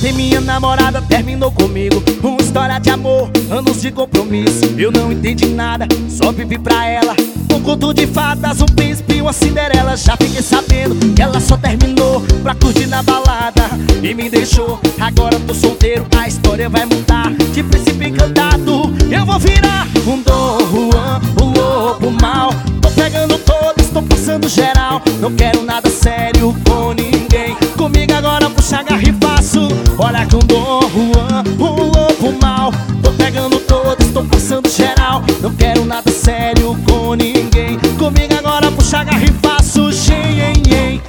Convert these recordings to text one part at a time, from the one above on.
Ontem minha namorada terminou comigo. Uma história de amor, anos de compromisso. Eu não entendi nada, só vivi pra ela. Um conto de fadas, um príncipe e uma Cinderela. Já fiquei sabendo que ela só terminou pra curtir na balada e me deixou. Agora tô solteiro, a história vai mudar. De príncipe encantado, eu vou virar um Dom Juan, o lobo mau. Tô pegando todas, tô passando geral. Não quero nada sério com ninguém. Comigo agora puxa a garra e faço. Olha com Dom Juan, o lobo mau. Tô pegando todas, tô passando geral. Não quero nada sério com ninguém. Comigo agora puxa a garra e faço. Ei.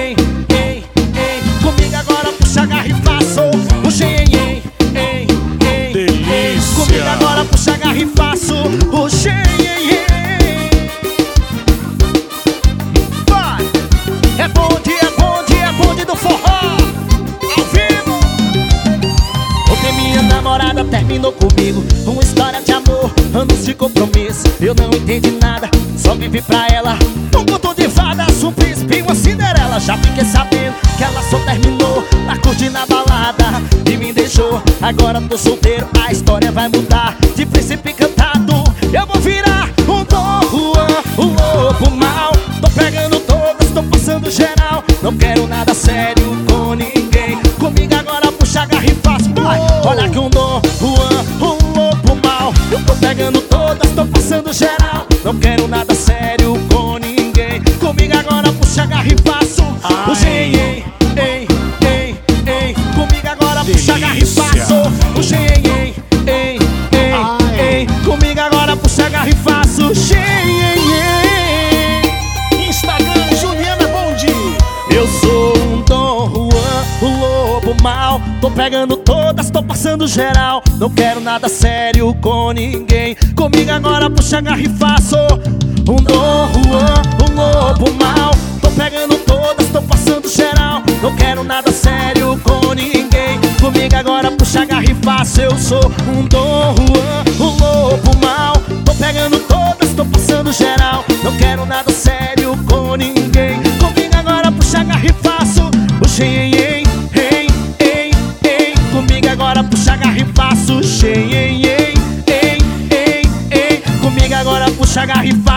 Comigo agora puxa a garra e faço. O ei. Comigo agora puxa a garra e faço. O vai! É bonde do forró ao vivo. Ontem minha namorada terminou comigo. Uma história de amor, anos de compromisso. Eu não entendi nada, só vivi pra ela. Um conto de fadas, um príncipe e uma Cinderela. Já fiquei sabendo que ela só terminou pra curtir na balada e me deixou. Agora tô solteiro, a história vai mudar. De príncipe encantado, eu vou virar um Dom Juan, o lobo mau. Tô pegando todas, tô passando geral. Não quero nada sério com ninguém. Comigo agora puxa a garra e faço. Olha que um Dom Juan, um lobo mau. Eu tô pegando todas, tô passando geral. Não quero nada sério com ninguém. Comigo agora puxa a garra e faço. O ei. Comigo agora puxa a garra e faço. O ei. Comigo agora puxa a garra e faço. Instagram, Juliana Bonde. Eu sou um Dom Juan, o lobo mau. Tô pegando todas, tô passando geral. Não quero nada sério com ninguém. Comigo agora puxa a garra e faço. Um Dom Juan, o lobo mau. Tô pegando todas, tô passando geral. Não quero nada sério com ninguém. Comigo agora puxa a garra e faço. Eu sou um Dom Juan, o lobo mau. Tô pegando todas, tô passando geral. Não quero nada sério com ninguém. Comigo agora puxa a garra e faço. O ei. Comigo agora puxa a garra e faço. Ei. Comigo agora puxa a garra e faço.